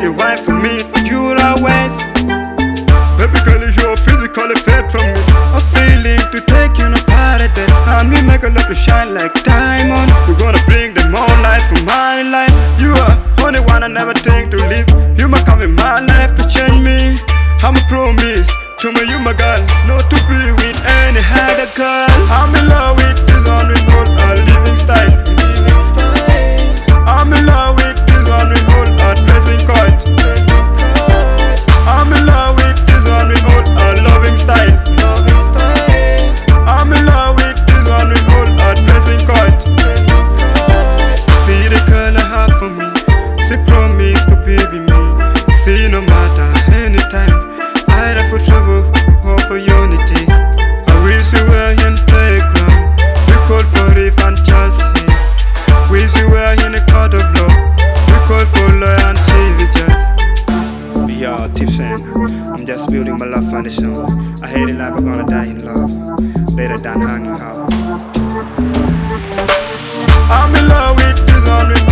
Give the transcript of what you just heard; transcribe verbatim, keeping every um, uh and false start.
the wife for me, you'll always. Baby girl, you're physically fit from me. A feeling to take you no paradise. And we make a love to shine like diamond. We're gonna bring them all light from my life. You are only one I never think to leave. You might come in my life to change me. I'm a promise to me, you my girl, not to be with any other girl. I'm in love with this one with all our living style. I'm in love with this one with all our dressing code. I'm in love with this one with all our loving style. I'm in love with this one with all our dressing code. See the girl I have for me. She promised to be with me. See no matter anytime. Either for trouble or for unity. I wish we were in playground. We call for if and just hate. Wish we were in a court of law. We call for loyalty, we just. Yo, Tiffany, I'm just building my love foundation. I hate it like we're gonna die in love. Better than hanging out. I'm in love with this one.